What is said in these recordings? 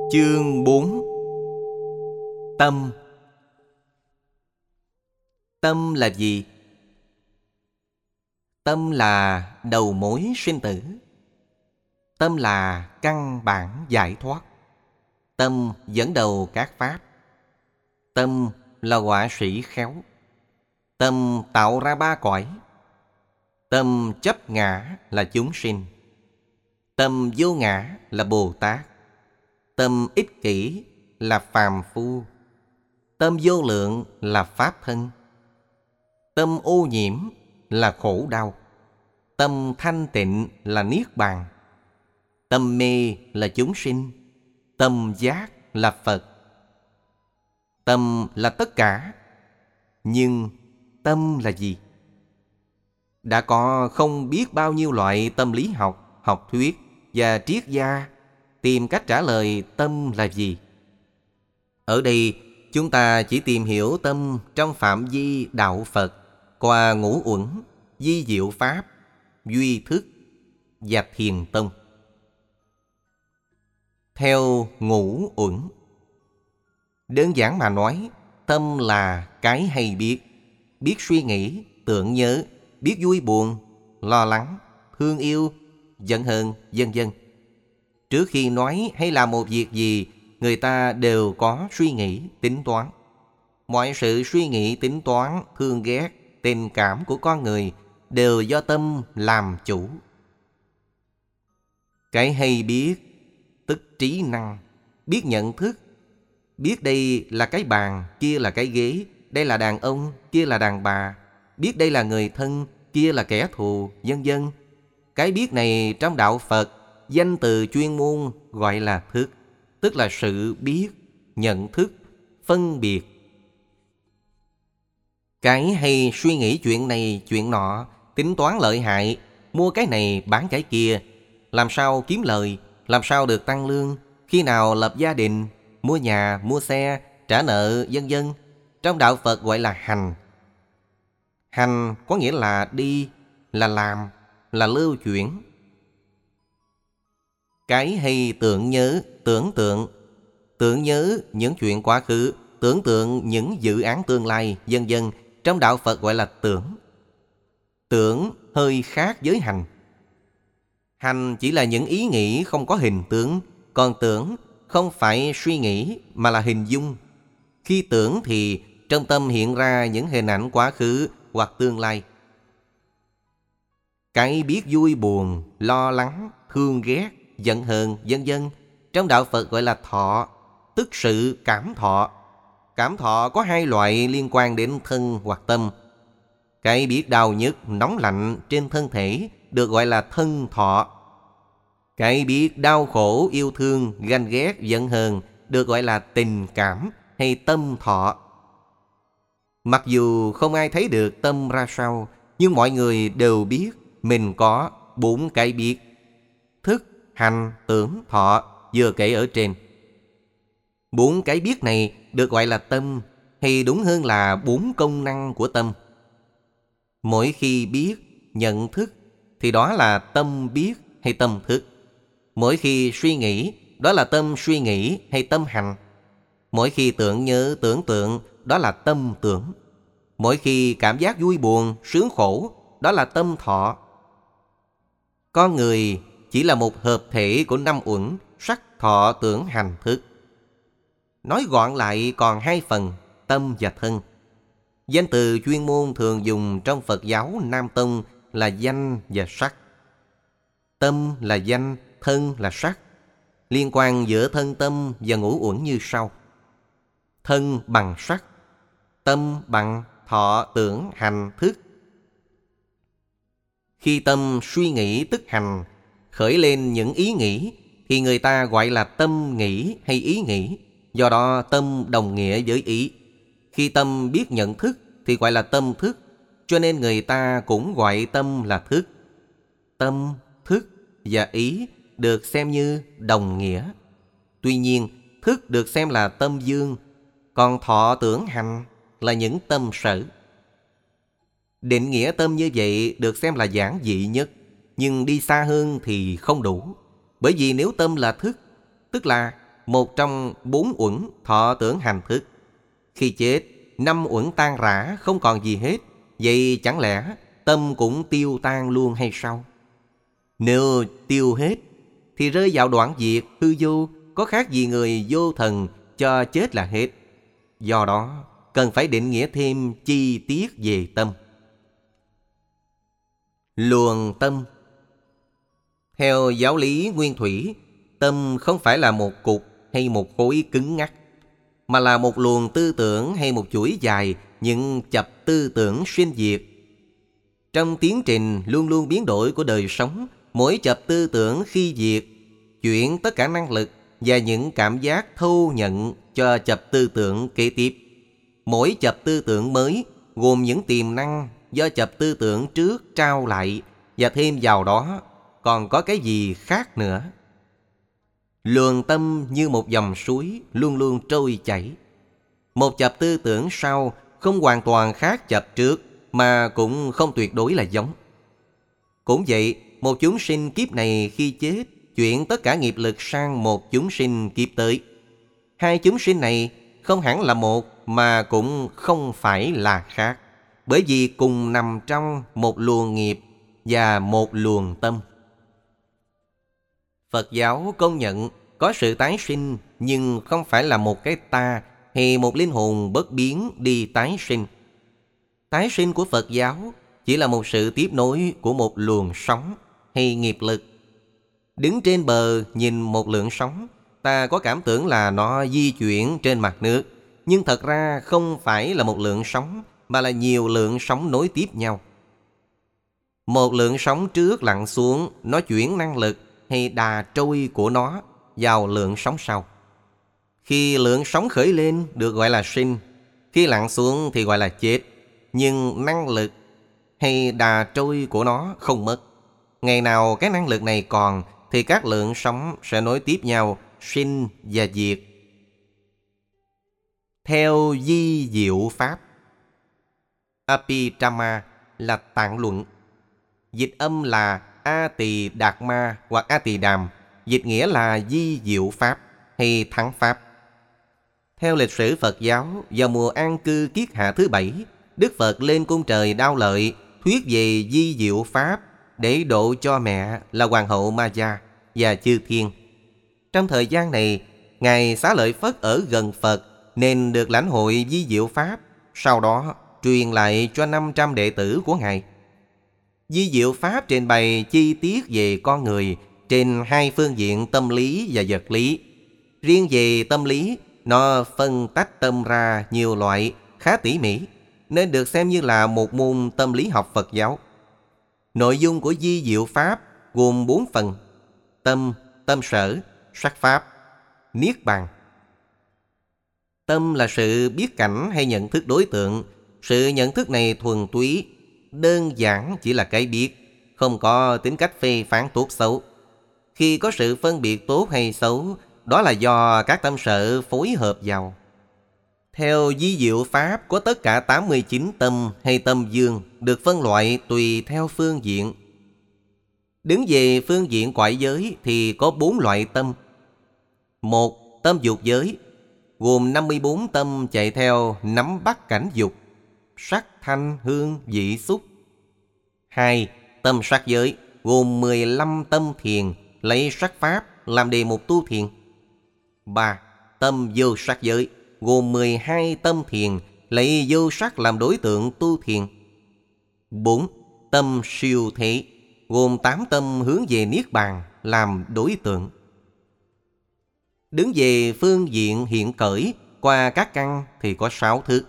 Chương 4. Tâm. Tâm là gì? Tâm là đầu mối sinh tử. Tâm là căn bản giải thoát. Tâm dẫn đầu các pháp. Tâm là họa sĩ khéo. Tâm tạo ra ba cõi. Tâm chấp ngã là chúng sinh. Tâm vô ngã là Bồ Tát. Tâm ích kỷ là phàm phu. Tâm vô lượng là pháp thân. Tâm ô nhiễm là khổ đau. Tâm thanh tịnh là niết bàn. Tâm mê là chúng sinh. Tâm giác là Phật. Tâm là tất cả. Nhưng tâm là gì? Đã có không biết bao nhiêu loại tâm lý học, học thuyết và triết gia tìm cách trả lời tâm là gì. Ở đây chúng ta chỉ tìm hiểu tâm trong phạm vi đạo Phật qua ngũ uẩn, vi diệu pháp, duy thức và thiền tông. Theo ngũ uẩn, đơn giản mà nói, tâm là cái hay biết. Biết suy nghĩ, tưởng nhớ, biết vui buồn, lo lắng, thương yêu, giận hờn, vân vân. Trước khi nói hay làm một việc gì, người ta đều có suy nghĩ, tính toán. Mọi sự suy nghĩ, tính toán, thương ghét, tình cảm của con người đều do tâm làm chủ. Cái hay biết, tức trí năng, biết nhận thức. Biết đây là cái bàn, kia là cái ghế, đây là đàn ông, kia là đàn bà. Biết đây là người thân, kia là kẻ thù, vân vân. Cái biết này trong đạo Phật, danh từ chuyên môn gọi là thức, tức là sự biết, nhận thức, phân biệt. Cái hay suy nghĩ chuyện này, chuyện nọ, tính toán lợi hại, mua cái này, bán cái kia, làm sao kiếm lời, làm sao được tăng lương, khi nào lập gia đình, mua nhà, mua xe, trả nợ, vân vân. Trong đạo Phật gọi là hành. Hành có nghĩa là đi, là làm, là lưu chuyển. Cái hay tưởng nhớ, tưởng tượng. Tưởng nhớ những chuyện quá khứ, tưởng tượng những dự án tương lai, vân vân. Trong đạo Phật gọi là tưởng. Tưởng hơi khác với hành. Hành chỉ là những ý nghĩ không có hình tướng, còn tưởng không phải suy nghĩ mà là hình dung. Khi tưởng thì trong tâm hiện ra những hình ảnh quá khứ hoặc tương lai. Cái biết vui buồn, lo lắng, thương ghét, giận hờn, vân vân. Trong đạo Phật gọi là thọ, tức sự cảm thọ. Cảm thọ có hai loại liên quan đến thân hoặc tâm. Cái biết đau nhức, nóng lạnh trên thân thể được gọi là thân thọ. Cái biết đau khổ, yêu thương, ganh ghét, giận hờn được gọi là tình cảm hay tâm thọ. Mặc dù không ai thấy được tâm ra sao, nhưng mọi người đều biết mình có 4 cái biết: thức, hành, tưởng, thọ vừa kể ở trên. 4 cái biết này được gọi là tâm, hay đúng hơn là 4 công năng của tâm. Mỗi khi biết, nhận thức thì đó là tâm biết hay tâm thức. Mỗi khi suy nghĩ, đó là tâm suy nghĩ hay tâm hành. Mỗi khi tưởng nhớ, tưởng tượng, đó là tâm tưởng. Mỗi khi cảm giác vui buồn, sướng khổ, đó là tâm thọ. Con người chỉ là một hợp thể của 5 uẩn: sắc, thọ, tưởng, hành, thức. Nói gọn lại còn 2 phần: tâm và thân. Danh từ chuyên môn thường dùng trong Phật giáo Nam Tông là danh và sắc. Tâm là danh, thân là sắc. Liên quan giữa thân tâm và ngũ uẩn như sau: thân bằng sắc, tâm bằng thọ, tưởng, hành, thức. Khi tâm suy nghĩ tức hành, khởi lên những ý nghĩ, thì người ta gọi là tâm nghĩ hay ý nghĩ. Do đó tâm đồng nghĩa với ý. Khi tâm biết nhận thức thì gọi là tâm thức, cho nên người ta cũng gọi tâm là thức. Tâm, thức và ý được xem như đồng nghĩa. Tuy nhiên, thức được xem là tâm dương, còn thọ, tưởng, hành là những tâm sở. Định nghĩa tâm như vậy được xem là giản dị nhất, nhưng đi xa hơn thì không đủ. Bởi vì nếu tâm là thức, tức là một trong 4 uẩn thọ tưởng hành thức. Khi chết, 5 uẩn tan rã không còn gì hết. Vậy chẳng lẽ tâm cũng tiêu tan luôn hay sao? Nếu tiêu hết thì rơi vào đoạn diệt hư vô, có khác gì người vô thần cho chết là hết. Do đó cần phải định nghĩa thêm chi tiết về tâm. Luồng tâm. Theo giáo lý nguyên thủy, tâm không phải là một cục hay một khối cứng ngắc, mà là một luồng tư tưởng hay một chuỗi dài những chập tư tưởng sinh diệt. Trong tiến trình luôn luôn biến đổi của đời sống, mỗi chập tư tưởng khi diệt, chuyển tất cả năng lực và những cảm giác thâu nhận cho chập tư tưởng kế tiếp. Mỗi chập tư tưởng mới gồm những tiềm năng do chập tư tưởng trước trao lại, và thêm vào đó còn có cái gì khác nữa. Luồng tâm như một dòng suối luôn luôn trôi chảy. Một chập tư tưởng sau không hoàn toàn khác chập trước, mà cũng không tuyệt đối là giống. Cũng vậy, một chúng sinh kiếp này khi chết chuyển tất cả nghiệp lực sang một chúng sinh kiếp tới. Hai chúng sinh này không hẳn là một, mà cũng không phải là khác, bởi vì cùng nằm trong một luồng nghiệp và một luồng tâm. Phật giáo công nhận có sự tái sinh, nhưng không phải là một cái ta hay một linh hồn bất biến đi tái sinh. Tái sinh của Phật giáo chỉ là một sự tiếp nối của một luồng sóng hay nghiệp lực. Đứng trên bờ nhìn một lượng sóng, ta có cảm tưởng là nó di chuyển trên mặt nước, nhưng thật ra không phải là một lượng sóng, mà là nhiều lượng sóng nối tiếp nhau. Một lượng sóng trước lặn xuống, nó chuyển năng lực hay đà trôi của nó vào lượng sóng sau. Khi lượng sóng khởi lên được gọi là sinh, khi lặn xuống thì gọi là chết. Nhưng năng lực hay đà trôi của nó không mất. Ngày nào cái năng lực này còn thì các lượng sóng sẽ nối tiếp nhau, sinh và diệt. Theo di diệu pháp, Abhidhamma là tạng luận. Dịch âm là A Tỳ Đạt Ma hoặc A Tỳ Đàm, dịch nghĩa là di diệu pháp hay thắng pháp. Theo lịch sử Phật giáo, vào mùa an cư kiết hạ thứ 7, Đức Phật lên cung trời Đao Lợi thuyết về di diệu pháp để độ cho mẹ là Hoàng hậu Maya và chư thiên. Trong thời gian này, Ngài Xá Lợi Phất ở gần Phật nên được lãnh hội di diệu pháp, sau đó truyền lại cho 500 đệ tử của Ngài. Di diệu pháp trình bày chi tiết về con người trên hai phương diện tâm lý và vật lý. Riêng về tâm lý, nó phân tách tâm ra nhiều loại khá tỉ mỉ, nên được xem như là một môn tâm lý học Phật giáo. Nội dung của di diệu pháp gồm 4 phần: tâm, tâm sở, sắc pháp, niết bàn. Tâm là sự biết cảnh hay nhận thức đối tượng. Sự nhận thức này thuần túy, đơn giản chỉ là cái biết, không có tính cách phê phán tốt xấu. Khi có sự phân biệt tốt hay xấu, đó là do các tâm sở phối hợp vào. Theo di diệu pháp, có tất cả 89 tâm hay tâm dương được phân loại tùy theo phương diện. Đứng về phương diện quại giới thì có 4 loại tâm. 1. Tâm dục giới, gồm 54 tâm chạy theo nắm bắt cảnh dục, sắc, thanh, hương, vị, xúc. 2. Tâm sắc giới, gồm 15 tâm thiền, lấy sắc pháp làm đề mục tu thiền. 3. Tâm vô sắc giới, gồm 12 tâm thiền, lấy vô sắc làm đối tượng tu thiền. 4. Tâm siêu thế, gồm 8 tâm hướng về Niết Bàn làm đối tượng. Đứng về phương diện hiện cởi, qua các căn thì có 6 thức.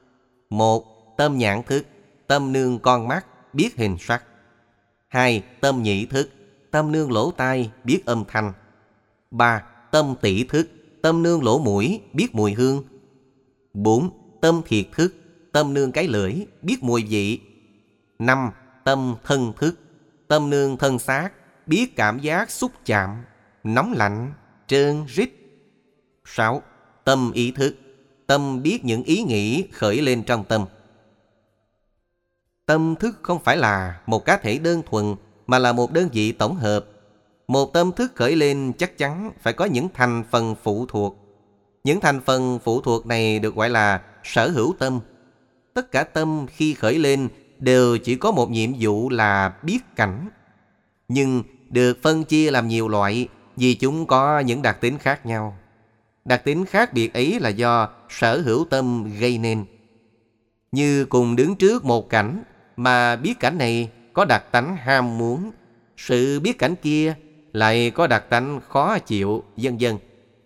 1. Tâm nhãn thức, tâm nương con mắt, biết hình sắc. 2. Tâm nhĩ thức, tâm nương lỗ tai, biết âm thanh. 3. Tâm tỷ thức, tâm nương lỗ mũi, biết mùi hương. 4. Tâm thiệt thức, tâm nương cái lưỡi, biết mùi vị. 5. Tâm thân thức, tâm nương thân xác, biết cảm giác xúc chạm, nóng lạnh, trơn rít. 6. Tâm ý thức, tâm biết những ý nghĩ khởi lên trong tâm. Tâm thức không phải là một cá thể đơn thuần, mà là một đơn vị tổng hợp. Một tâm thức khởi lên chắc chắn phải có những thành phần phụ thuộc. Những thành phần phụ thuộc này được gọi là sở hữu tâm. Tất cả tâm khi khởi lên đều chỉ có một nhiệm vụ là biết cảnh. Nhưng được phân chia làm nhiều loại vì chúng có những đặc tính khác nhau. Đặc tính khác biệt ấy là do sở hữu tâm gây nên. Như cùng đứng trước một cảnh mà biết cảnh này có đặc tánh ham muốn, sự biết cảnh kia lại có đặc tánh khó chịu, vân vân.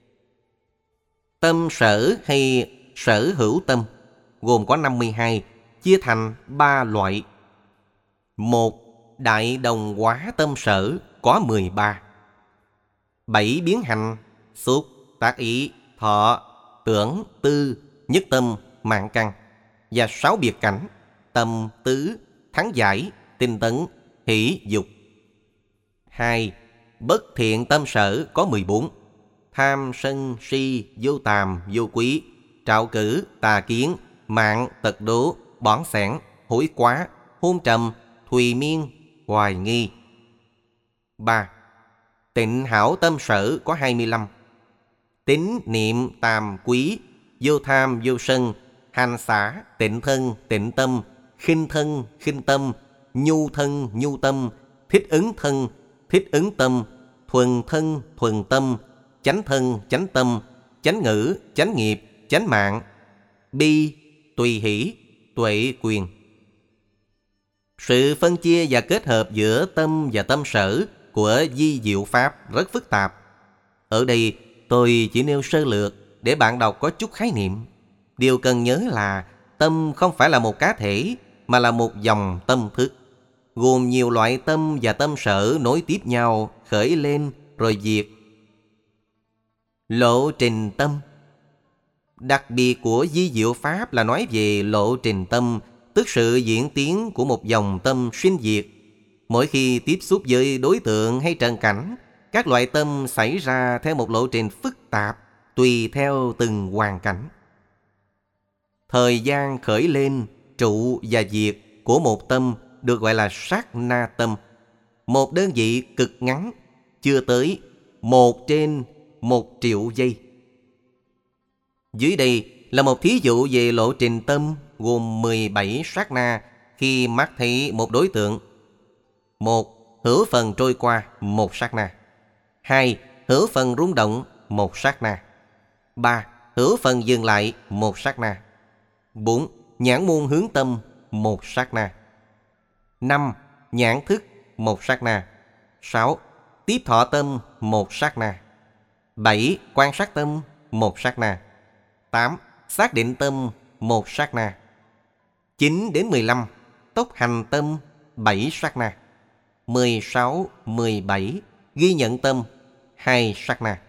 Tâm sở hay sở hữu tâm gồm có 52, chia thành 3 loại. 1. Đại đồng hóa tâm sở có 13. 7 biến hành, xúc, tác ý, thọ, tưởng, tư, nhất tâm, mạng căn. Và 6 biệt cảnh, tâm, tứ, thắng giải, tinh tấn, hỷ, dục. 2. Bất thiện tâm sở có 14. Tham, sân, si, vô tàm, vô quý, trạo cử, tà kiến, mạng, tật đố, bỏn xẻn, hối quá, hôn trầm, thùy miên, hoài nghi. 3. Tịnh hảo tâm sở có 25. Tín, niệm, tàm, quý, vô tham, vô sân, hành xả, tịnh thân, tịnh tâm, khinh thân, khinh tâm, nhu thân, nhu tâm, thích ứng thân, thích ứng tâm, thuần thân, thuần tâm, chánh thân, chánh tâm, chánh ngữ, chánh nghiệp, chánh mạng, bi, tùy hỷ, tuệ quyền. Sự phân chia và kết hợp giữa tâm và tâm sở của vi diệu pháp rất phức tạp. Ở đây tôi chỉ nêu sơ lược để bạn đọc có chút khái niệm. Điều cần nhớ là tâm không phải là một cá thể mà là một dòng tâm thức, gồm nhiều loại tâm và tâm sở nối tiếp nhau, khởi lên rồi diệt. Lộ trình tâm. Đặc biệt của vi diệu pháp là nói về lộ trình tâm, tức sự diễn tiến của một dòng tâm sinh diệt. Mỗi khi tiếp xúc với đối tượng hay trần cảnh, các loại tâm xảy ra theo một lộ trình phức tạp, tùy theo từng hoàn cảnh. Thời gian khởi lên, trụ và diệt của một tâm được gọi là sát na tâm. Một đơn vị cực ngắn, chưa tới 1/1.000.000 giây. Dưới đây là một thí dụ về lộ trình tâm gồm 17 sát na khi mắt thấy một đối tượng. 1. Hữu phần trôi qua, 1 sát na. 2. Hữu phần rung động, 1 sát na. 3. Hữu phần dừng lại, 1 sát na. 4. Nhãn môn hướng tâm, 1 sát na. 5. Nhãn thức, 1 sát na. 6. Tiếp thọ tâm, 1 sát na. 7. Quan sát tâm, 1 sát na. 8. Xác định tâm, 1 sát na. 9 đến 15. Tốc hành tâm, 7 sát na. 16, 17. Ghi nhận tâm, 2 sát na.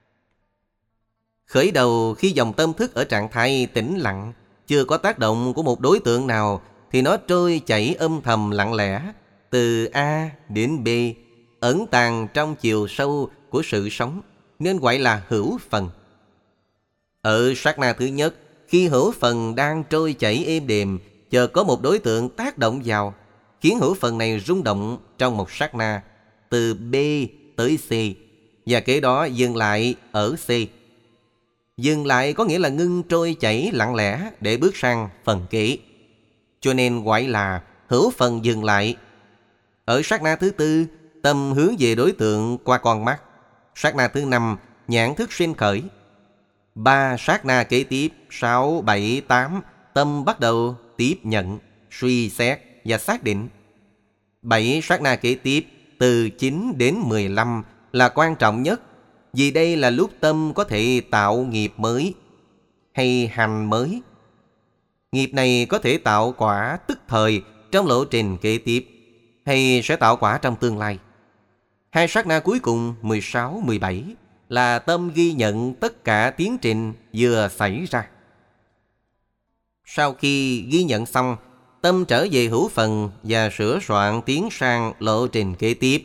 Khởi đầu khi dòng tâm thức ở trạng thái tĩnh lặng, chưa có tác động của một đối tượng nào, thì nó trôi chảy âm thầm lặng lẽ, từ A đến B, ẩn tàng trong chiều sâu của sự sống, nên gọi là hữu phần. Ở sát na thứ nhất, khi hữu phần đang trôi chảy êm đềm, chợt có một đối tượng tác động vào, khiến hữu phần này rung động trong một sát na, từ B tới C, và kế đó dừng lại ở C. Dừng lại có nghĩa là ngưng trôi chảy lặng lẽ để bước sang phần kế, cho nên gọi là hữu phần dừng lại. Ở sát na thứ tư, tâm hướng về đối tượng qua con mắt. Sát na thứ năm, nhãn thức sinh khởi. 3 sát na kế tiếp, 6, 7, 8, tâm bắt đầu tiếp nhận, suy xét và xác định. 7 sát na kế tiếp, từ 9 đến 15 là quan trọng nhất, vì đây là lúc tâm có thể tạo nghiệp mới hay hành mới. Nghiệp này có thể tạo quả tức thời trong lộ trình kế tiếp, hay sẽ tạo quả trong tương lai. 2 sát na cuối cùng 16, 17 là tâm ghi nhận tất cả tiến trình vừa xảy ra. Sau khi ghi nhận xong, tâm trở về hữu phần và sửa soạn tiến sang lộ trình kế tiếp.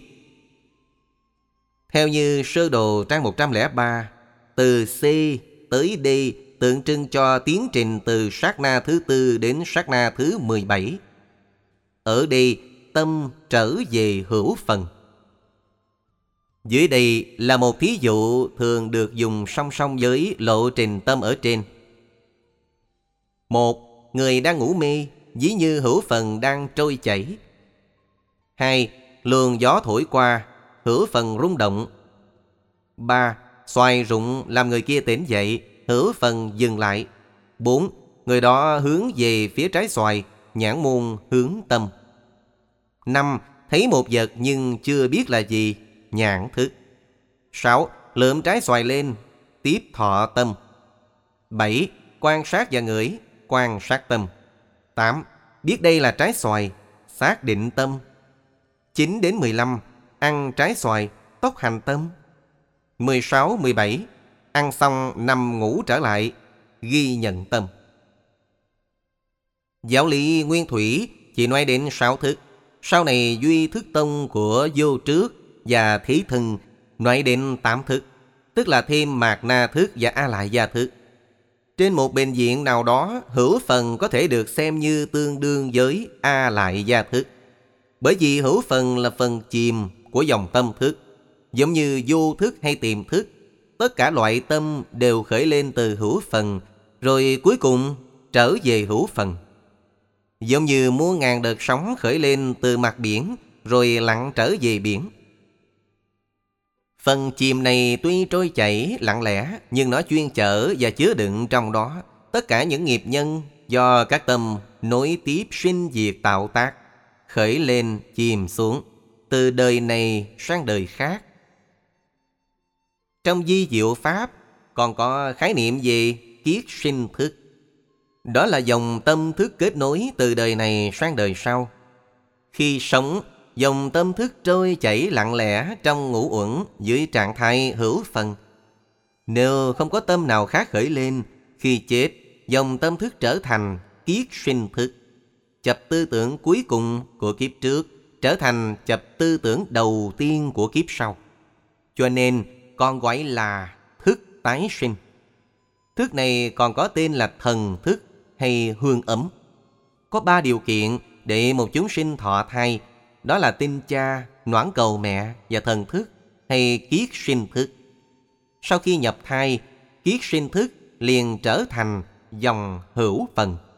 Theo như sơ đồ trang 103, từ C tới D tượng trưng cho tiến trình từ sát na thứ tư đến sát na thứ 17. Ở đây, tâm trở về hữu phần. Dưới đây là một thí dụ thường được dùng song song với lộ trình tâm ở trên. Một, người đang ngủ mê, ví như hữu phần đang trôi chảy. 2. Luồng gió thổi qua, hữu phần rung động. 3. Xoài rụng làm người kia tỉnh dậy, hữu phần dừng lại. 4. Người đó hướng về phía trái xoài, nhãn môn hướng tâm. 5. Thấy một vật nhưng chưa biết là gì, nhãn thức. 6. Lượm trái xoài lên, tiếp thọ tâm. 7. Quan sát và ngửi, quan sát tâm. 8. Biết đây là trái xoài, xác định tâm. 9 đến 15. Ăn trái xoài, tốc hành tâm. 16, 17. Ăn xong nằm ngủ trở lại, ghi nhận tâm. Giáo lý nguyên thủy chỉ nói đến 6 thức. Sau này Duy Thức Tông của Vô Trước và Thí Thân nói đến 8 thức, tức là thêm Mạt Na thức và A Lại Gia thức. Trên một bệnh viện nào đó, hữu phần có thể được xem như tương đương với A Lại Gia thức, bởi vì hữu phần là phần chìm của dòng tâm thức. Giống như vô thức hay tiềm thức, tất cả loại tâm đều khởi lên từ hữu phần, rồi cuối cùng trở về hữu phần. Giống như muôn ngàn đợt sóng khởi lên từ mặt biển, rồi lặn trở về biển. Phần chìm này tuy trôi chảy lặng lẽ, nhưng nó chuyên chở và chứa đựng trong đó tất cả những nghiệp nhân do các tâm nối tiếp sinh diệt tạo tác, khởi lên chìm xuống, từ đời này sang đời khác. Trong vi diệu pháp còn có khái niệm về kiết sinh thức. Đó là dòng tâm thức kết nối từ đời này sang đời sau. Khi sống, dòng tâm thức trôi chảy lặng lẽ trong ngũ uẩn dưới trạng thái hữu phần. Nếu không có tâm nào khác khởi lên, khi chết, dòng tâm thức trở thành kiết sinh thức. Chập tư tưởng cuối cùng của kiếp trước trở thành chập tư tưởng đầu tiên của kiếp sau. Cho nên còn gọi là thức tái sinh. Thức này còn có tên là thần thức hay hương ấm. Có 3 điều kiện để một chúng sinh thọ thai, đó là tinh cha, noãn cầu mẹ và thần thức hay kiết sinh thức. Sau khi nhập thai, kiết sinh thức liền trở thành dòng hữu phần.